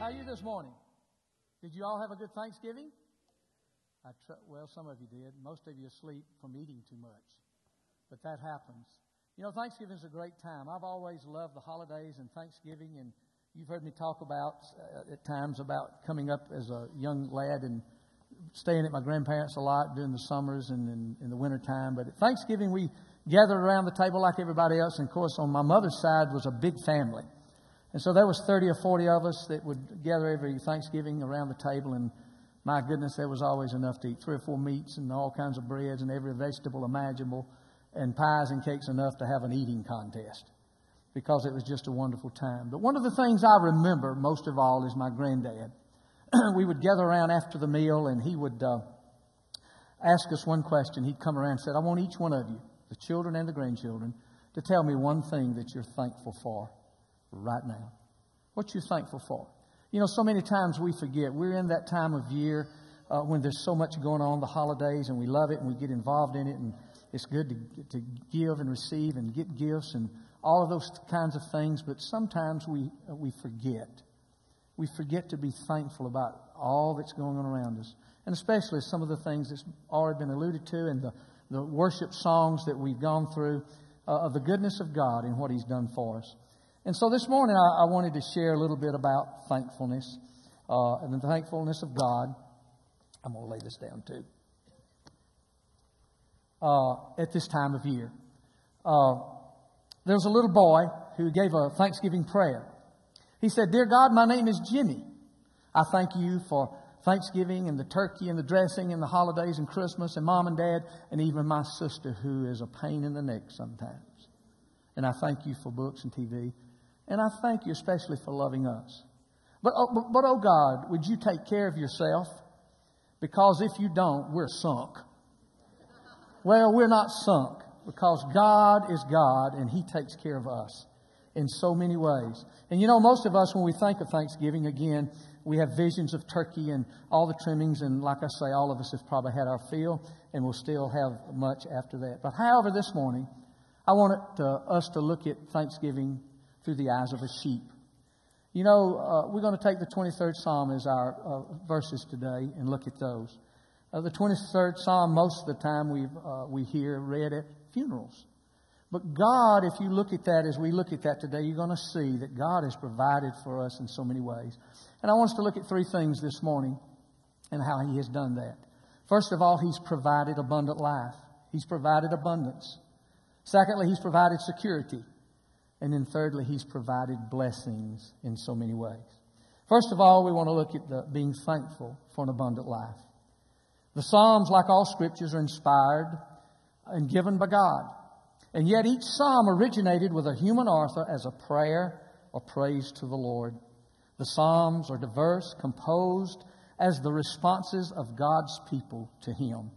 How are you this morning? Did you all have a good Thanksgiving? Well, some of you did. Most of you asleep from eating too much. But that happens. You know, Thanksgiving is a great time. I've always loved the holidays and Thanksgiving, and you've heard me talk about at times about coming up as a young lad and staying at my grandparents' a lot during the summers and in the wintertime. But at Thanksgiving, we gathered around the table like everybody else. And, of course, on my mother's side was a big family. And so there was 30 or 40 of us that would gather every Thanksgiving around the table. And, my goodness, there was always enough to eat. 3 or 4 meats and all kinds of breads and every vegetable imaginable, and pies and cakes enough to have an eating contest, because it was just a wonderful time. But one of the things I remember most of all is my granddad. We would gather around after the meal, and he would ask us one question. He'd come around and said, I want each one of you, the children and the grandchildren, to tell me one thing that you're thankful for right now. What you're thankful for. You know, so many times we forget. We're in that time of year when there's so much going on, the holidays, and we love it and we get involved in it, and it's good to give and receive and get gifts and all of those kinds of things. But sometimes we forget. We forget to be thankful about all that's going on around us, and especially some of the things that's already been alluded to, and the worship songs that we've gone through of the goodness of God and what He's done for us. And so this morning I wanted to share a little bit about thankfulness and the thankfulness of God. I'm going to lay this down too. At this time of year, there was a little boy who gave a Thanksgiving prayer. He said, Dear God, my name is Jimmy. I thank you for Thanksgiving and the turkey and the dressing and the holidays and Christmas and Mom and Dad and even my sister, who is a pain in the neck sometimes. And I thank you for books and TV. And I thank you especially for loving us. But oh God, would you take care of yourself? Because if you don't, we're sunk. Well, we're not sunk, because God is God and He takes care of us in so many ways. And you know, most of us, when we think of Thanksgiving, again, we have visions of turkey and all the trimmings. And like I say, all of us have probably had our fill, and we'll still have much after that. But however, this morning, I want us to look at Thanksgiving through the eyes of a sheep. You know, we're going to take the 23rd Psalm as our verses today and look at those. The 23rd Psalm, most of the time we hear read at funerals. But God, if you look at that, as we look at that today, you're going to see that God has provided for us in so many ways. And I want us to look at 3 things this morning and how He has done that. First of all, He's provided abundant life. He's provided abundance. Secondly, He's provided security. And then thirdly, He's provided blessings in so many ways. First of all, we want to look at being thankful for an abundant life. The Psalms, like all Scriptures, are inspired and given by God. And yet each psalm originated with a human author as a prayer or praise to the Lord. The Psalms are diverse, composed as the responses of God's people to Him.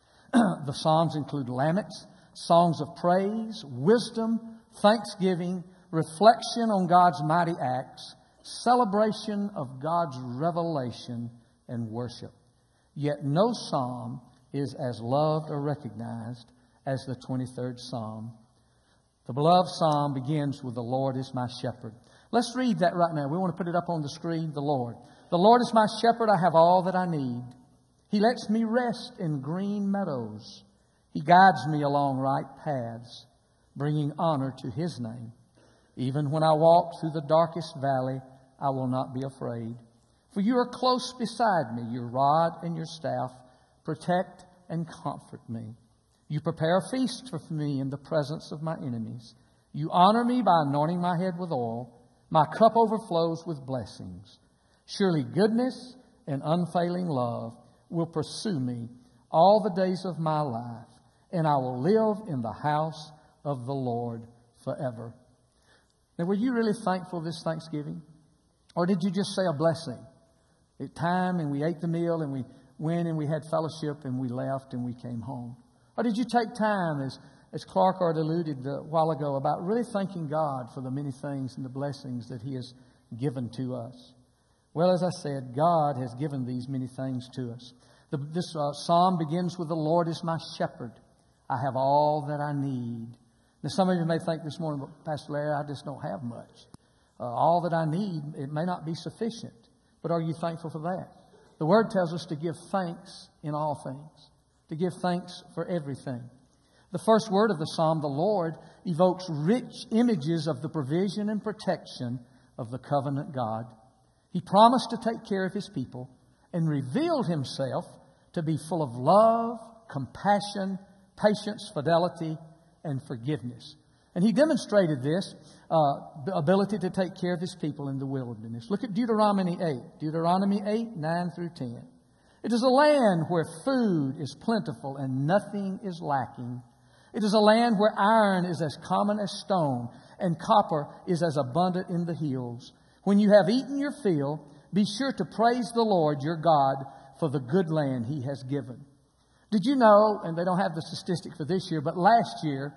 The Psalms include laments, songs of praise, wisdom, thanksgiving, reflection on God's mighty acts, celebration of God's revelation, and worship. Yet no psalm is as loved or recognized as the 23rd Psalm. The beloved psalm begins with, The Lord is my shepherd. Let's read that right now. We want to put it up on the screen. The Lord is my shepherd. I have all that I need. He lets me rest in green meadows. He guides me along right paths, bringing honor to His name. Even when I walk through the darkest valley, I will not be afraid. For you are close beside me. Your rod and your staff protect and comfort me. You prepare a feast for me in the presence of my enemies. You honor me by anointing my head with oil. My cup overflows with blessings. Surely goodness and unfailing love will pursue me all the days of my life, and I will live in the house of the Lord forever. Now, were you really thankful this Thanksgiving? Or did you just say a blessing? At time, and we ate the meal, and we went and we had fellowship, and we left and we came home? Or did you take time, as Clark already alluded a while ago, about really thanking God for the many things and the blessings that He has given to us? Well, as I said, God has given these many things to us. This psalm begins with, The Lord is my shepherd. I have all that I need. Now, some of you may think this morning, Pastor Larry, I just don't have much. All that I need, it may not be sufficient. But are you thankful for that? The Word tells us to give thanks in all things, to give thanks for everything. The first word of the psalm, the Lord, evokes rich images of the provision and protection of the covenant God. He promised to take care of His people and revealed Himself to be full of love, compassion, patience, fidelity, and forgiveness. And He demonstrated this ability to take care of His people in the wilderness. Look at Deuteronomy 8. Deuteronomy 8, 9 through 10. It is a land where food is plentiful and nothing is lacking. It is a land where iron is as common as stone and copper is as abundant in the hills. When you have eaten your fill, be sure to praise the Lord your God for the good land He has given. Did you know, and they don't have the statistic for this year, but last year,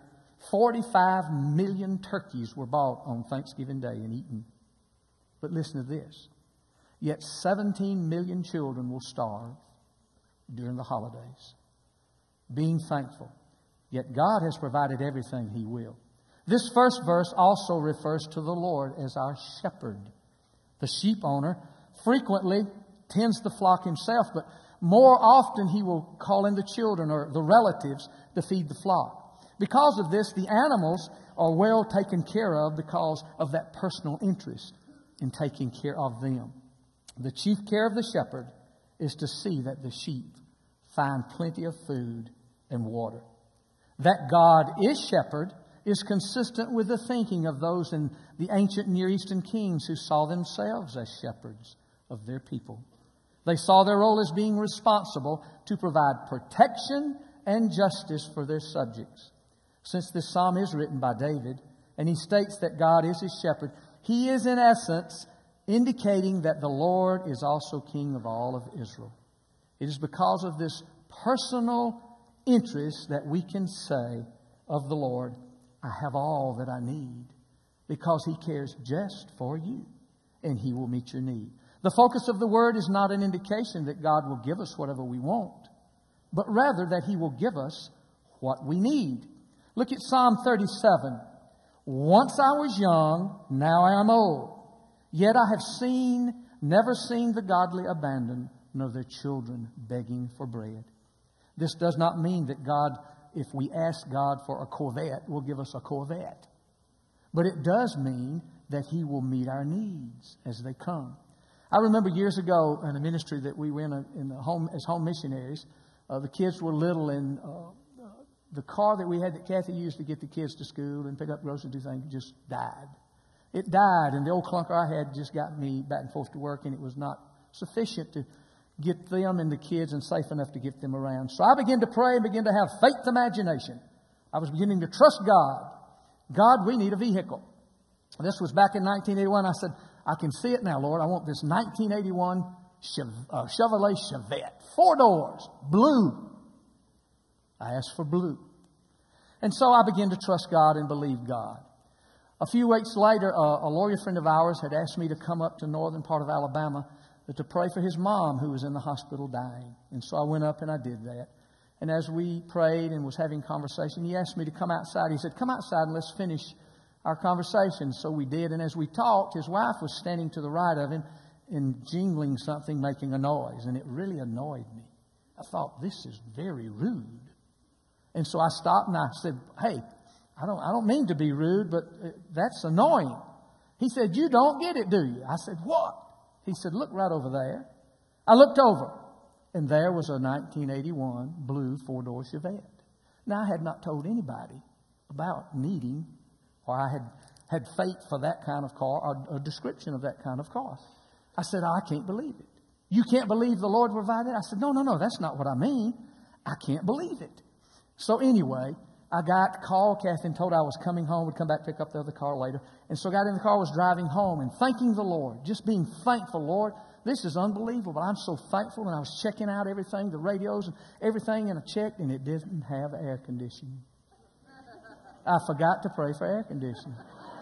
45 million turkeys were bought on Thanksgiving Day and eaten. But listen to this. Yet 17 million children will starve during the holidays. Being thankful. Yet God has provided everything He will. This first verse also refers to the Lord as our shepherd. The sheep owner frequently tends the flock himself, but more often he will call in the children or the relatives to feed the flock. Because of this, the animals are well taken care of because of that personal interest in taking care of them. The chief care of the shepherd is to see that the sheep find plenty of food and water. That God is shepherd is consistent with the thinking of those in the ancient Near Eastern kings who saw themselves as shepherds of their people. They saw their role as being responsible to provide protection and justice for their subjects. Since this psalm is written by David, and he states that God is his shepherd, he is in essence indicating that the Lord is also king of all of Israel. It is because of this personal interest that we can say of the Lord, I have all that I need, because He cares just for you, and He will meet your need. The focus of the Word is not an indication that God will give us whatever we want, but rather that He will give us what we need. Look at Psalm 37. Once I was young, now I am old. Yet I have never seen the godly abandoned, nor their children begging for bread. This does not mean that God, if we ask God for a Corvette, will give us a Corvette. But it does mean that He will meet our needs as they come. I remember years ago in a ministry that we were in the home as home missionaries, the kids were little, and the car that we had that Kathy used to get the kids to school and pick up groceries and do things just died. It died, and the old clunker I had just got me back and forth to work, and it was not sufficient to get them and the kids and safe enough to get them around. So I began to pray and began to have faith imagination. I was beginning to trust God. God, we need a vehicle. This was back in 1981. I said, I can see it now, Lord. I want this 1981 Chevrolet Chevette. 4 doors, blue. I asked for blue. And so I began to trust God and believe God. A few weeks later, a lawyer friend of ours had asked me to come up to northern part of Alabama to pray for his mom who was in the hospital dying. And so I went up and I did that. And as we prayed and was having conversation, he asked me to come outside. He said, come outside and let's finish our conversation. So we did. And as we talked, his wife was standing to the right of him and jingling something, making a noise. And it really annoyed me. I thought, this is very rude. And so I stopped and I said, hey, I don't mean to be rude, but that's annoying. He said, you don't get it, do you? I said, what? He said, look right over there. I looked over, and there was a 1981 blue 4-door Chevette. Now, I had not told anybody about needing, or I had faith for that kind of car, or a description of that kind of car. I said, I can't believe it. You can't believe the Lord provided? I said, no, that's not what I mean. I can't believe it. So anyway, I called Kathy and told her I was coming home, would come back, pick up the other car later. And so I got in the car, was driving home and thanking the Lord, just being thankful, Lord. This is unbelievable. I'm so thankful. And I was checking out everything, the radios and everything, and I checked, and it didn't have air conditioning. I forgot to pray for air conditioning.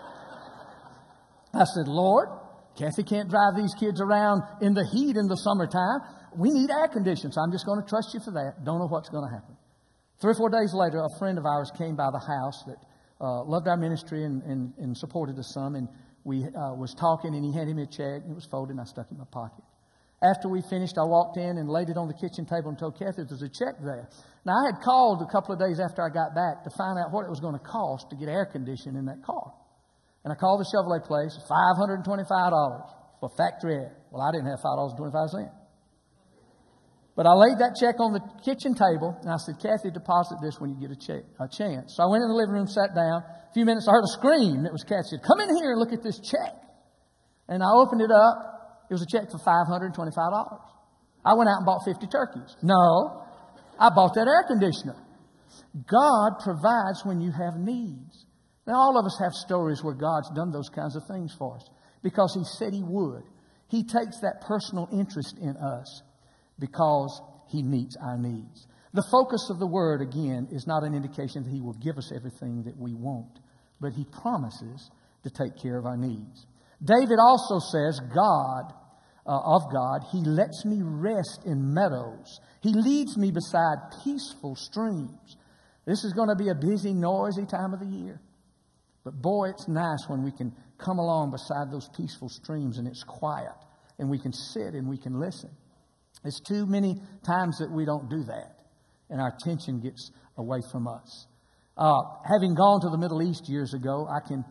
I said, Lord, Kathy can't drive these kids around in the heat in the summertime. We need air conditioning, so I'm just going to trust you for that. Don't know what's going to happen. 3 or 4 days later, a friend of ours came by the house that loved our ministry and supported us some. And we was talking, and he handed me a check, and it was folded, and I stuck it in my pocket. After we finished, I walked in and laid it on the kitchen table and told Kathy there's a check there. Now, I had called a couple of days after I got back to find out what it was going to cost to get air conditioning in that car. And I called the Chevrolet place, $525 for factory air. Well, I didn't have $5.25. But I laid that check on the kitchen table, and I said, Kathy, deposit this when you get a chance. So I went in the living room, sat down. A few minutes, I heard a scream. It was Kathy. Said, come in here and look at this check. And I opened it up. It was a check for $525. I went out and bought 50 turkeys. No, I bought that air conditioner. God provides when you have needs. Now, all of us have stories where God's done those kinds of things for us because He said He would. He takes that personal interest in us because He meets our needs. The focus of the Word, again, is not an indication that He will give us everything that we want, but He promises to take care of our needs. David also says, of God, He lets me rest in meadows. He leads me beside peaceful streams. This is going to be a busy, noisy time of the year. But boy, it's nice when we can come along beside those peaceful streams and it's quiet and we can sit and we can listen. It's too many times that we don't do that and our attention gets away from us. Having gone to the Middle East years ago, I can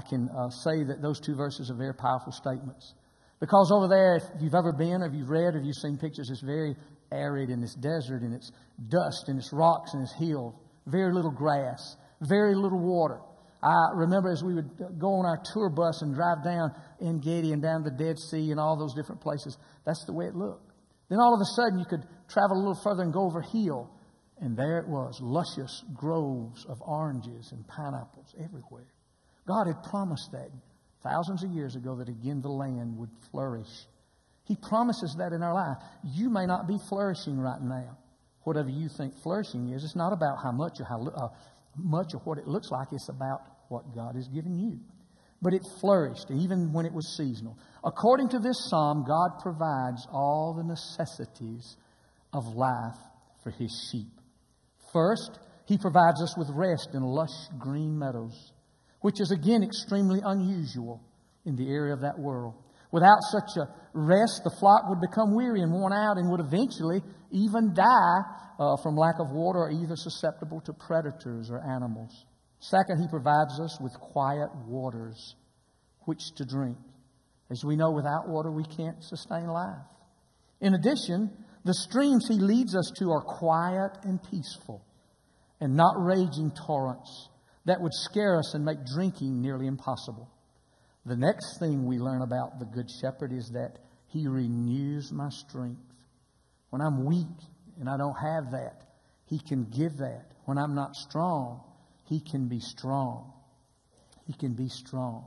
say that those two verses are very powerful statements. Because over there, if you've ever been, or if you've read, or if you've seen pictures, it's very arid and it's desert and it's dust and it's rocks and it's hills. Very little grass, very little water. I remember as we would go on our tour bus and drive down En Gedi and down the Dead Sea and all those different places, that's the way it looked. Then all of a sudden you could travel a little further and go over a hill, and there it was, luscious groves of oranges and pineapples everywhere. God had promised that thousands of years ago that again the land would flourish. He promises that in our life. You may not be flourishing right now. Whatever you think flourishing is, it's not about how much or how much of what it looks like. It's about what God has given you. But it flourished even when it was seasonal. According to this psalm, God provides all the necessities of life for His sheep. First, He provides us with rest in lush green meadows, which is again extremely unusual in the area of that world. Without such a rest, the flock would become weary and worn out and would eventually even die from lack of water or either susceptible to predators or animals. Second, He provides us with quiet waters which to drink. As we know, without water we can't sustain life. In addition, the streams He leads us to are quiet and peaceful and not raging torrents that would scare us and make drinking nearly impossible. The next thing we learn about the Good Shepherd is that He renews my strength. When I'm weak and I don't have that, He can give that. When I'm not strong, He can be strong. He can be strong.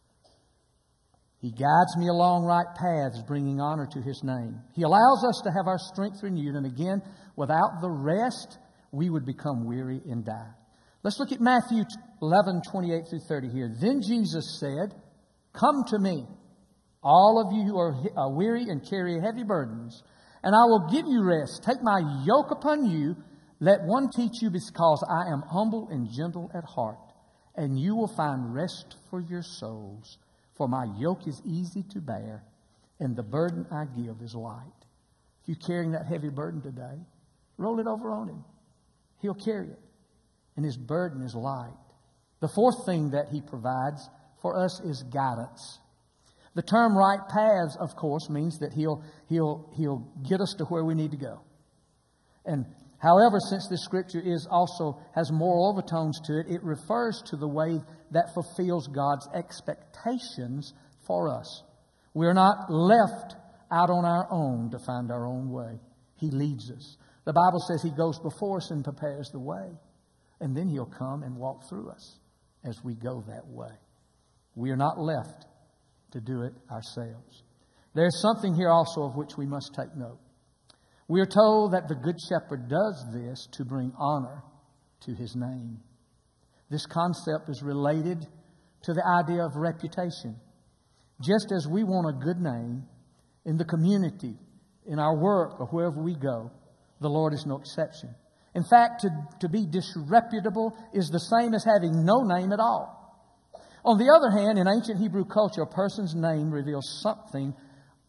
He guides me along right paths, bringing honor to His name. He allows us to have our strength renewed. And again, without the rest, we would become weary and die. Let's look at Matthew 11:28 through 30 here. Then Jesus said, come to me, all of you who are weary and carry heavy burdens, and I will give you rest. Take my yoke upon you. Let one teach you, because I am humble and gentle at heart, and you will find rest for your souls. For my yoke is easy to bear, and the burden I give is light. If you're carrying that heavy burden today, roll it over on Him. He'll carry it, and His burden is light. The fourth thing that He provides for us is guidance. The term right paths, of course, means that He'll get us to where we need to go. And however, since this Scripture has moral overtones to it, it refers to the way that fulfills God's expectations for us. We're not left out on our own to find our own way. He leads us. The Bible says He goes before us and prepares the way. And then He'll come and walk through us as we go that way. We are not left to do it ourselves. There's something here also of which we must take note. We are told that the Good Shepherd does this to bring honor to His name. This concept is related to the idea of reputation. Just as we want a good name in the community, in our work, or wherever we go, the Lord is no exception. In fact, to be disreputable is the same as having no name at all. On the other hand, in ancient Hebrew culture, a person's name reveals something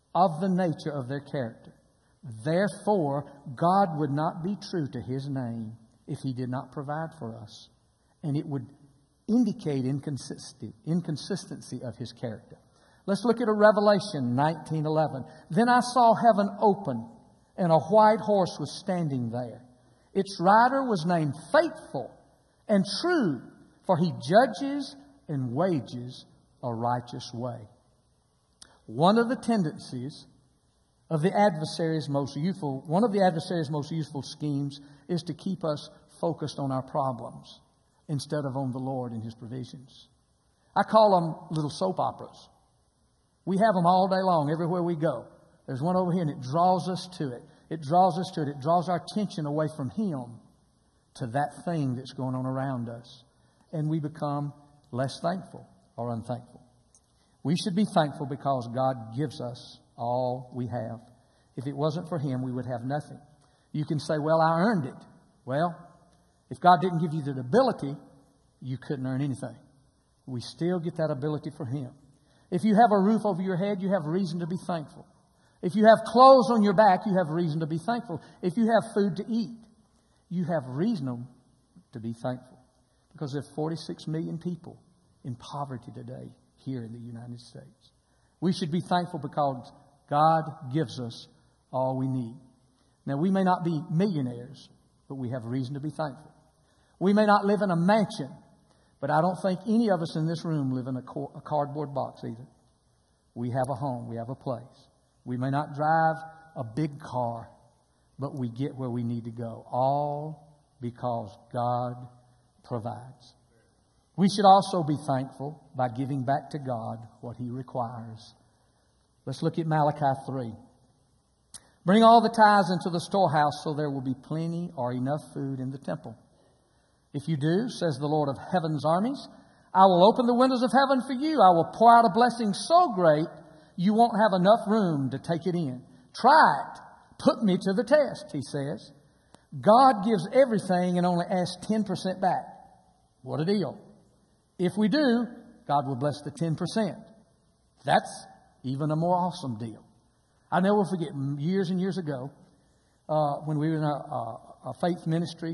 of the nature of their character. Therefore, God would not be true to His name if He did not provide for us. And it would indicate inconsistency of His character. Let's look at a Revelation 19:11. Then I saw heaven open, and a white horse was standing there. Its rider was named Faithful and True, for he judges and wages a righteous way. One of the adversary's most useful schemes is to keep us focused on our problems instead of on the Lord and His provisions. I call them little soap operas. We have them all day long, everywhere we go. There's one over here, and it draws us to it. It draws us to it. It draws our attention away from Him to that thing that's going on around us. And we become less thankful or unthankful. We should be thankful because God gives us all we have. If it wasn't for Him, we would have nothing. You can say, well, I earned it. Well, if God didn't give you the ability, you couldn't earn anything. We still get that ability for Him. If you have a roof over your head, you have reason to be thankful. If you have clothes on your back, you have reason to be thankful. If you have food to eat, you have reason to be thankful. Because there are 46 million people in poverty today here in the United States. We should be thankful because God gives us all we need. Now, we may not be millionaires, but we have reason to be thankful. We may not live in a mansion, but I don't think any of us in this room live in a cardboard box either. We have a home. We have a place. We may not drive a big car, but we get where we need to go. All because God provides. We should also be thankful by giving back to God what He requires. Let's look at Malachi 3. Bring all the tithes into the storehouse so there will be plenty or enough food in the temple. If you do, says the Lord of heaven's armies, I will open the windows of heaven for you. I will pour out a blessing so great you won't have enough room to take it in. Try it. Put me to the test, He says. God gives everything and only asks 10% back. What a deal. If we do, God will bless the 10%. That's even a more awesome deal. I never forget years and years ago when we were in a faith ministry,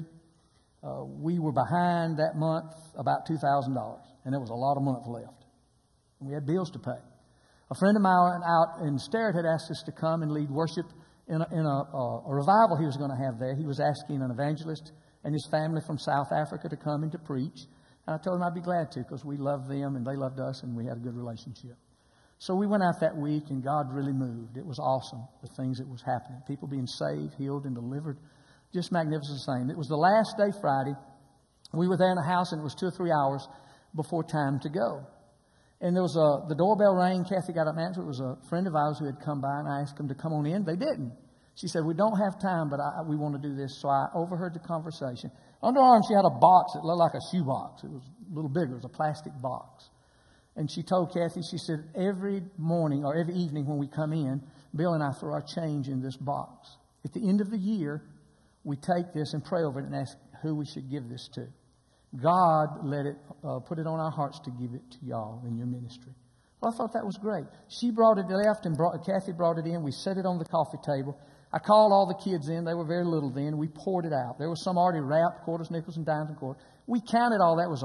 we were behind that month about $2,000, and there was a lot of month left. And we had bills to pay. A friend of mine out in Sterrett had asked us to come and lead worship in a revival he was going to have there. He was asking an evangelist and his family from South Africa to come and to preach. And I told him I'd be glad to because we loved them and they loved us and we had a good relationship. So we went out that week and God really moved. It was awesome, the things that was happening. People being saved, healed, and delivered. Just magnificent thing. It was the last day, Friday. We were there in the house and it was 2 or 3 hours before time to go. And there was the doorbell rang. Kathy got up and answered. It was a friend of ours who had come by, and I asked them to come on in. They didn't. She said, we don't have time, but we want to do this. So I overheard the conversation. Under her arm, she had a box that looked like a shoe box. It was a little bigger. It was a plastic box. And she told Kathy, she said, every morning or every evening when we come in, Bill and I throw our change in this box. At the end of the year, we take this and pray over it and ask who we should give this to. God put it on our hearts to give it to y'all in your ministry. Well, I thought that was great. She brought it left and Kathy brought it in. We set it on the coffee table. I called all the kids in. They were very little then. We poured it out. There was some already wrapped, quarters, nickels, and dimes and quarters. We counted all that. It was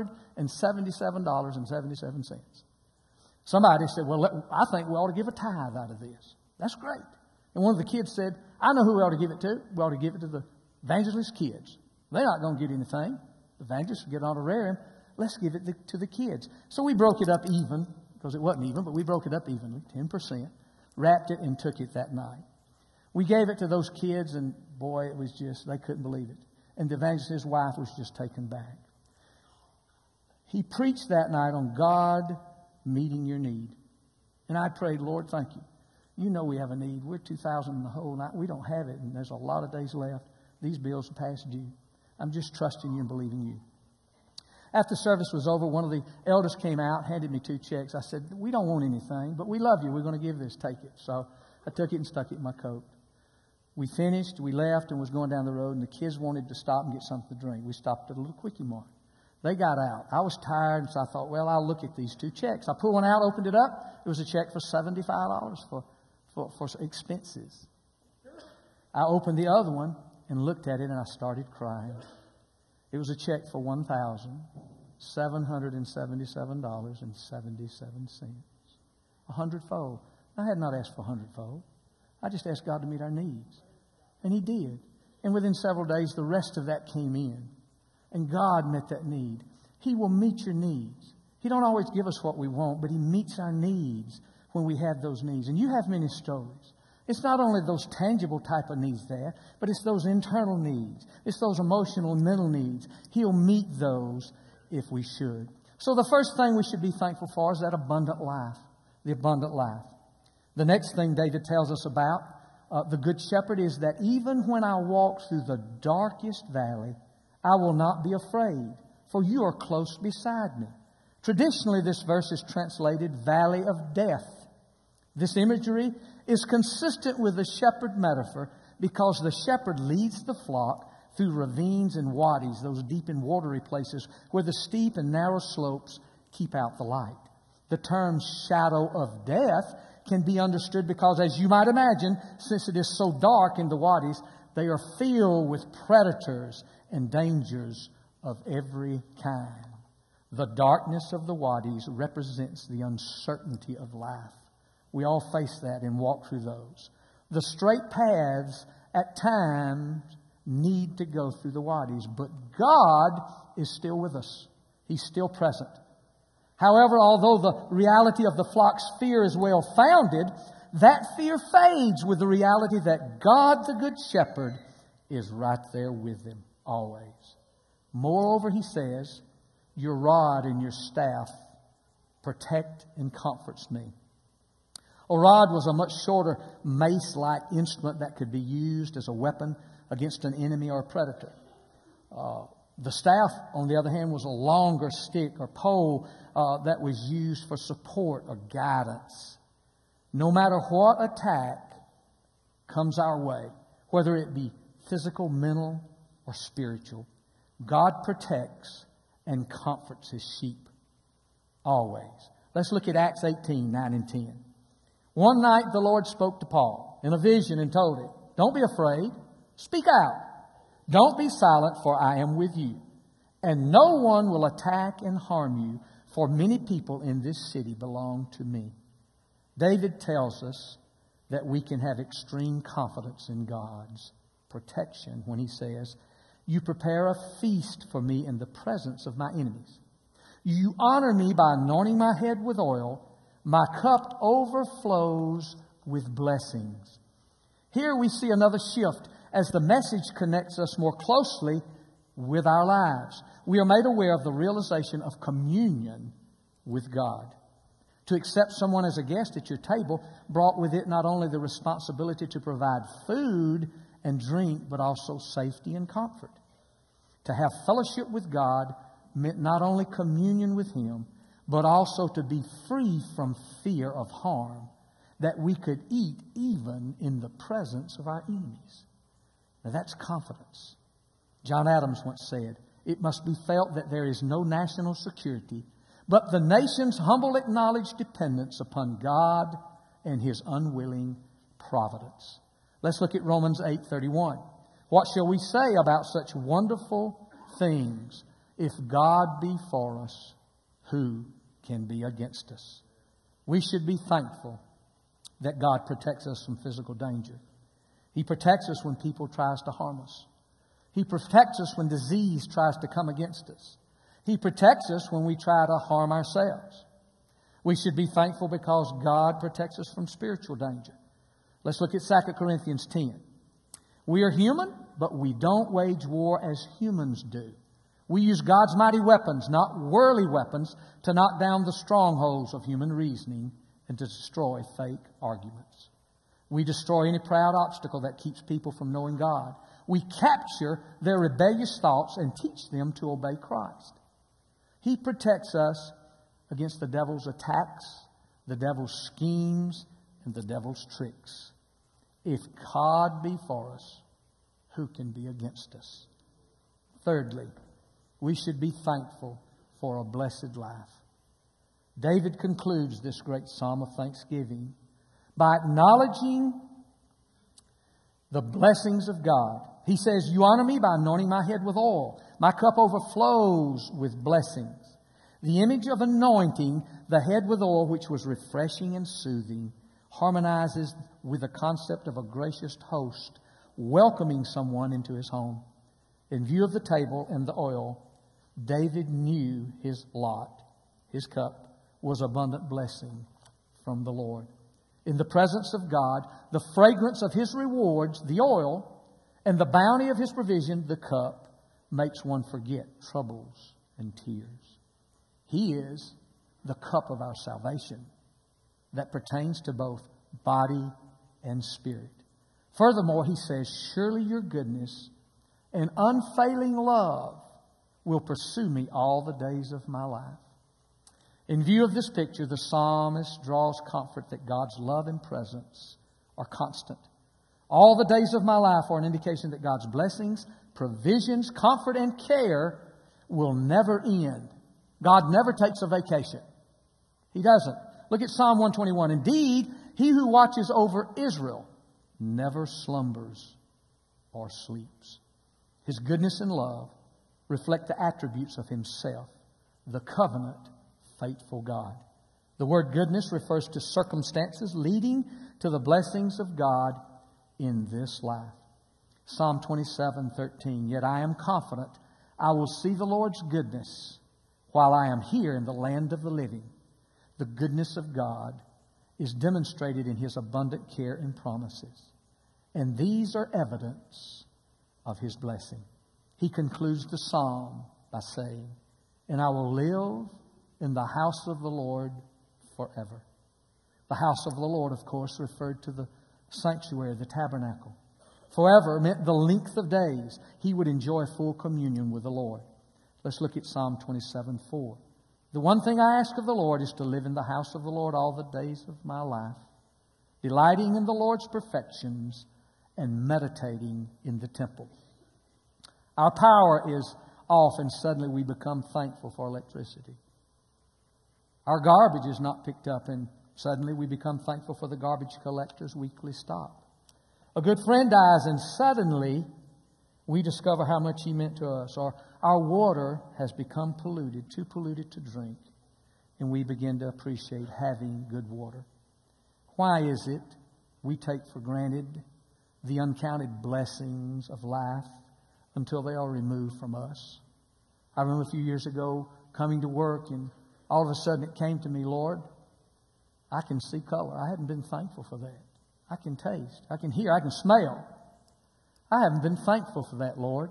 $177.77. Somebody said, well, I think we ought to give a tithe out of this. That's great. And one of the kids said, I know who we ought to give it to. We ought to give it to the evangelist kids. They're not going to get anything. The evangelists get an honorarium. Let's give it to the kids. So we broke it up even, because it wasn't even, but we broke it up evenly, 10%, wrapped it and took it that night. We gave it to those kids, and boy, it was just, they couldn't believe it. And the evangelist, his wife, was just taken back. He preached that night on God meeting your need. And I prayed, Lord, thank you. You know we have a need. We're 2,000 in the hole. We don't have it, and there's a lot of days left. These bills are past due. I'm just trusting you and believing you. After service was over, one of the elders came out, handed me 2 checks. I said, we don't want anything, but we love you. We're going to give this. Take it. So I took it and stuck it in my coat. We finished, we left, and was going down the road, and the kids wanted to stop and get something to drink. We stopped at a little Quickie Mart. They got out. I was tired, so I thought, well, I'll look at these 2 checks. I pulled one out, opened it up. It was a check for $75 for expenses. I opened the other one and looked at it, and I started crying. It was a check for $1,777.77. 100-fold. I had not asked for 100-fold. I just asked God to meet our needs. And He did. And within several days, the rest of that came in. And God met that need. He will meet your needs. He don't always give us what we want, but He meets our needs when we have those needs. And you have many stories. It's not only those tangible type of needs there, but it's those internal needs. It's those emotional and mental needs. He'll meet those if we should. So the first thing we should be thankful for is that abundant life. The abundant life. The next thing David tells us about the Good Shepherd is that even when I walk through the darkest valley, I will not be afraid, for you are close beside me. Traditionally, this verse is translated valley of death. This imagery is consistent with the shepherd metaphor because the shepherd leads the flock through ravines and wadis, those deep and watery places where the steep and narrow slopes keep out the light. The term shadow of death can be understood because, as you might imagine, since it is so dark in the wadis, they are filled with predators and dangers of every kind. The darkness of the wadis represents the uncertainty of life. We all face that and walk through those. The straight paths at times need to go through the wadis, but God is still with us. He's still present. However, although the reality of the flock's fear is well founded, that fear fades with the reality that God, the Good Shepherd, is right there with them always. Moreover, he says, your rod and your staff protect and comforts me. A rod was a much shorter mace-like instrument that could be used as a weapon against an enemy or a predator. The staff, on the other hand, was a longer stick or pole that was used for support or guidance. No matter what attack comes our way, whether it be physical, mental, or spiritual, God protects and comforts His sheep. Always. Let's look at Acts 18, 9 and 10. One night the Lord spoke to Paul in a vision and told him, don't be afraid. Speak out. Don't be silent, for I am with you. And no one will attack and harm you, for many people in this city belong to me. David tells us that we can have extreme confidence in God's protection when he says, you prepare a feast for me in the presence of my enemies. You honor me by anointing my head with oil. My cup overflows with blessings. Here we see another shift as the message connects us more closely with our lives. We are made aware of the realization of communion with God. To accept someone as a guest at your table brought with it not only the responsibility to provide food and drink, but also safety and comfort. To have fellowship with God meant not only communion with Him, but also to be free from fear of harm, that we could eat even in the presence of our enemies. Now that's confidence. John Adams once said, it must be felt that there is no national security, but the nation's humble acknowledged dependence upon God and His unwilling providence. Let's look at Romans 8:31. What shall we say about such wonderful things? If God be for us, who can be against us? We should be thankful that God protects us from physical danger. He protects us when people tries to harm us. He protects us when disease tries to come against us. He protects us when we try to harm ourselves. We should be thankful because God protects us from spiritual danger. Let's look at 2 Corinthians 10. We are human, but we don't wage war as humans do. We use God's mighty weapons, not worldly weapons, to knock down the strongholds of human reasoning and to destroy fake arguments. We destroy any proud obstacle that keeps people from knowing God. We capture their rebellious thoughts and teach them to obey Christ. He protects us against the devil's attacks, the devil's schemes, and the devil's tricks. If God be for us, who can be against us? Thirdly, we should be thankful for a blessed life. David concludes this great psalm of thanksgiving by acknowledging the blessings of God. He says, you honor me by anointing my head with oil. My cup overflows with blessings. The image of anointing the head with oil, which was refreshing and soothing, harmonizes with the concept of a gracious host welcoming someone into his home. In view of the table and the oil, David knew his lot, his cup, was abundant blessing from the Lord. In the presence of God, the fragrance of His rewards, the oil, and the bounty of His provision, the cup, makes one forget troubles and tears. He is the cup of our salvation that pertains to both body and spirit. Furthermore, He says, surely your goodness and unfailing love will pursue me all the days of my life. In view of this picture, the psalmist draws comfort that God's love and presence are constant. All the days of my life are an indication that God's blessings, provisions, comfort, and care will never end. God never takes a vacation. He doesn't. Look at Psalm 121. Indeed, He who watches over Israel never slumbers or sleeps. His goodness and love reflect the attributes of Himself, the covenant faithful God. The word goodness refers to circumstances leading to the blessings of God in this life. Psalm 27:13. Yet I am confident I will see the Lord's goodness while I am here in the land of the living. The goodness of God is demonstrated in His abundant care and promises. And these are evidence of His blessing. He concludes the psalm by saying, and I will live in the house of the Lord forever. The house of the Lord, of course, referred to the sanctuary, the tabernacle. Forever meant the length of days he would enjoy full communion with the Lord. Let's look at Psalm 27:4. The one thing I ask of the Lord is to live in the house of the Lord all the days of my life, delighting in the Lord's perfections and meditating in the temple. Our power is off and suddenly we become thankful for electricity. Our garbage is not picked up and suddenly we become thankful for the garbage collector's weekly stop. A good friend dies and suddenly we discover how much he meant to us. Or our water has become polluted, too polluted to drink, and we begin to appreciate having good water. Why is it we take for granted the uncounted blessings of life until they are removed from us? I remember a few years ago coming to work and all of a sudden it came to me, Lord, I can see color. I hadn't been thankful for that. I can taste. I can hear. I can smell. I haven't been thankful for that, Lord.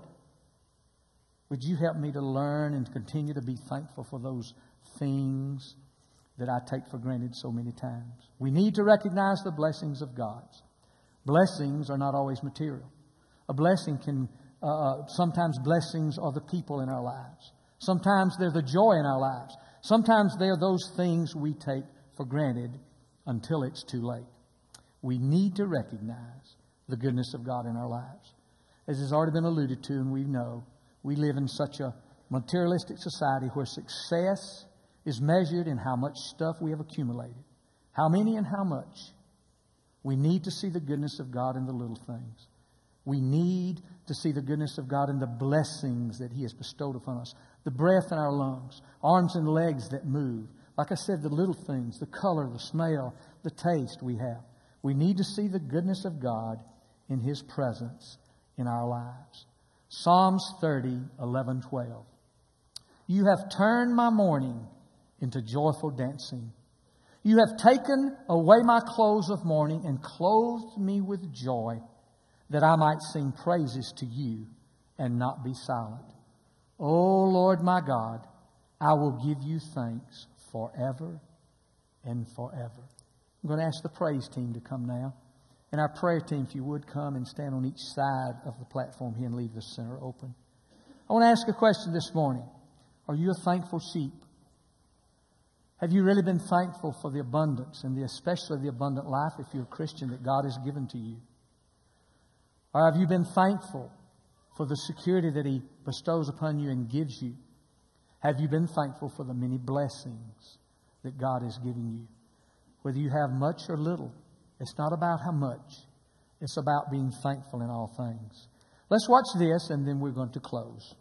Would you help me to learn and continue to be thankful for those things that I take for granted so many times? We need to recognize the blessings of God. Blessings are not always material. A blessing can, sometimes blessings are the people in our lives. Sometimes they're the joy in our lives. Sometimes they're those things we take for granted until it's too late. We need to recognize the goodness of God in our lives. As has already been alluded to, and we know, we live in such a materialistic society where success is measured in how much stuff we have accumulated. How many and how much. We need to see the goodness of God in the little things. We need to see the goodness of God in the blessings that He has bestowed upon us. The breath in our lungs, arms and legs that move. Like I said, the little things, the color, the smell, the taste we have. We need to see the goodness of God in His presence in our lives. Psalms 30:11-12. You have turned my mourning into joyful dancing. You have taken away my clothes of mourning and clothed me with joy, that I might sing praises to you and not be silent. O Lord my God, I will give you thanks forever and forever. I'm going to ask the praise team to come now. And our prayer team, if you would, come and stand on each side of the platform here and leave the center open. I want to ask a question this morning. Are you a thankful sheep? Have you really been thankful for the abundance and especially the abundant life, if you're a Christian, that God has given to you? Or have you been thankful for the security that He bestows upon you and gives you? Have you been thankful for the many blessings that God has given you? Whether you have much or little, It's not about how much. It's about being thankful in all things. Let's watch this, and then we're going to close.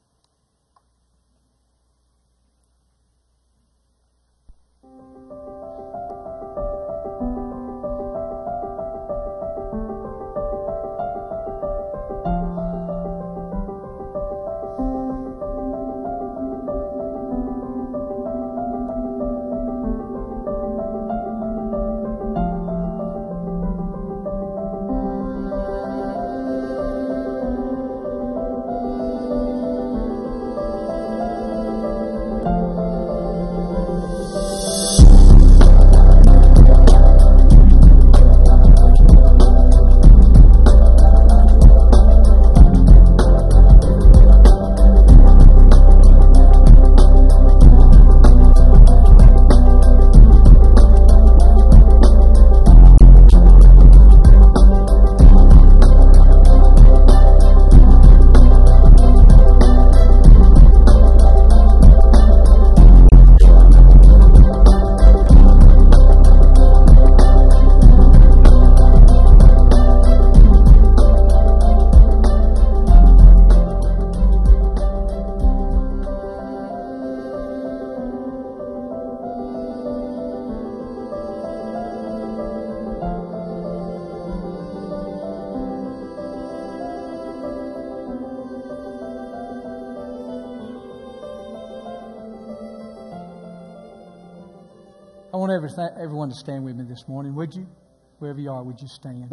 I want everyone to stand with me this morning, would you? Wherever you are, would you stand?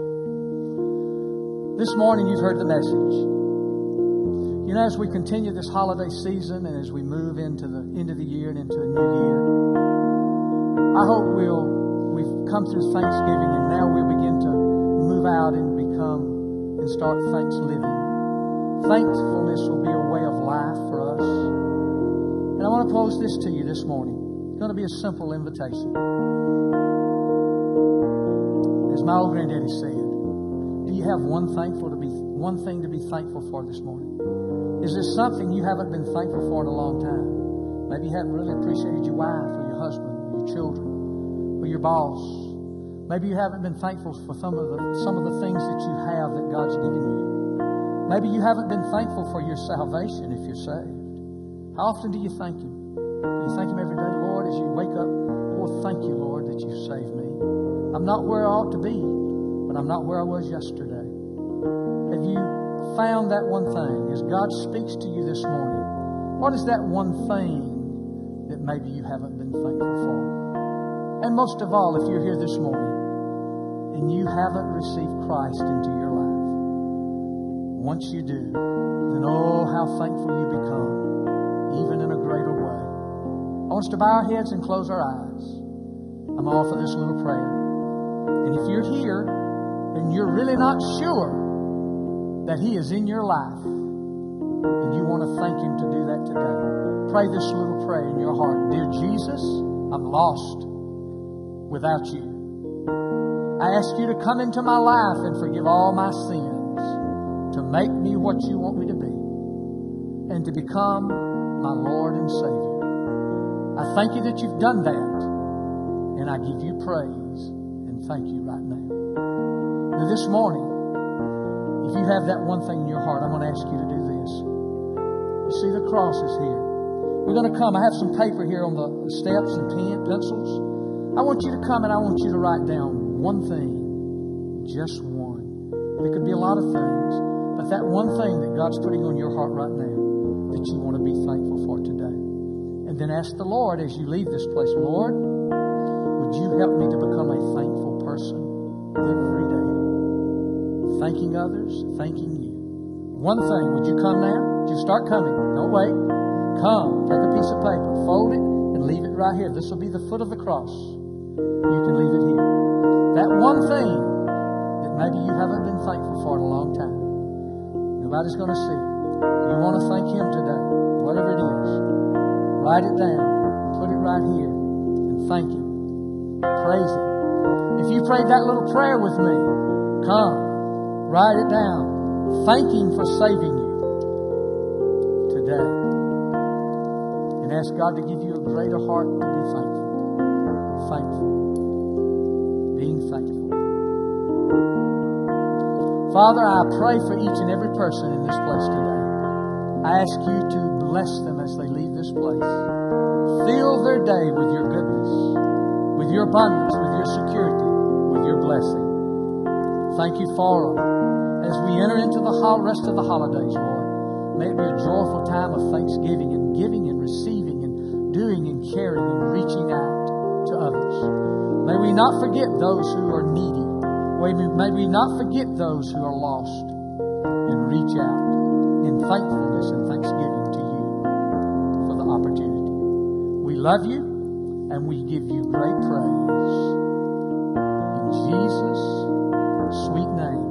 This morning you've heard the message. You know, as we continue this holiday season and as we move into the end of the year and into a new year, I hope we've come through Thanksgiving and now we'll begin to move out and start thanks living. Thankfulness will be a way of life for us. And I want to pose this to you this morning. It's going to be a simple invitation. As my old granddaddy said, do you have one thing to be thankful for this morning? Is there something you haven't been thankful for in a long time? Maybe you haven't really appreciated your wife or your husband or your children or your boss. Maybe you haven't been thankful for some of the things that you have that God's given you. Maybe you haven't been thankful for your salvation if you're saved. How often do you thank Him? Do you thank Him every day? Lord, as you wake up, Lord, thank you, Lord, that you saved me. I'm not where I ought to be, but I'm not where I was yesterday. Have you found that one thing? As God speaks to you this morning, what is that one thing that maybe you haven't been thankful for? And most of all, if you're here this morning and you haven't received Christ into your life, once you do, then oh, how thankful you become, even in a greater way. I want us to bow our heads and close our eyes. I'm all for this little prayer. And if you're here and you're really not sure that He is in your life and you want to thank Him to do that today, pray this little prayer in your heart. Dear Jesus, I'm lost without you. I ask you to come into my life and forgive all my sins, to make me what you want me to be, and to become my Lord and Savior. I thank you that you've done that, and I give you praise and thank you right now. Now this morning, if you have that one thing in your heart, I'm going to ask you to do this. You see the cross is here. We're going to come. I have some paper here on the steps and pencils. I want you to come and I want you to write down one thing, just one. There could be a lot of things, but that one thing that God's putting on your heart right now that you want to be thankful for today. And then ask the Lord as you leave this place, Lord, would you help me to become a thankful person every day? Thanking others, thanking you. One thing, would you come now? Would you start coming? Don't wait. Come, take a piece of paper, fold it, and leave it right here. This will be the foot of the cross. You can leave it here. That one thing that maybe you haven't been thankful for in a long time. Nobody's going to see it. You want to thank Him today, whatever it is. Write it down. Put it right here. And thank Him. Praise Him. If you prayed that little prayer with me, come. Write it down. Thank Him for saving you today. And ask God to give you a greater heart to be thankful. Thankful. Being thankful. Father, I pray for each and every person in this place today. I ask you to bless them as they leave this place. Fill their day with your goodness, with your abundance, with your security, with your blessing. Thank you for them. As we enter into the rest of the holidays, Lord, may it be a joyful time of thanksgiving and giving and receiving and doing and caring and reaching out to others. May we not forget those who are needy. May we not forget those who are lost, and reach out in thankfulness and thanksgiving to you for the opportunity. We love you and we give you great praise. In Jesus' sweet name.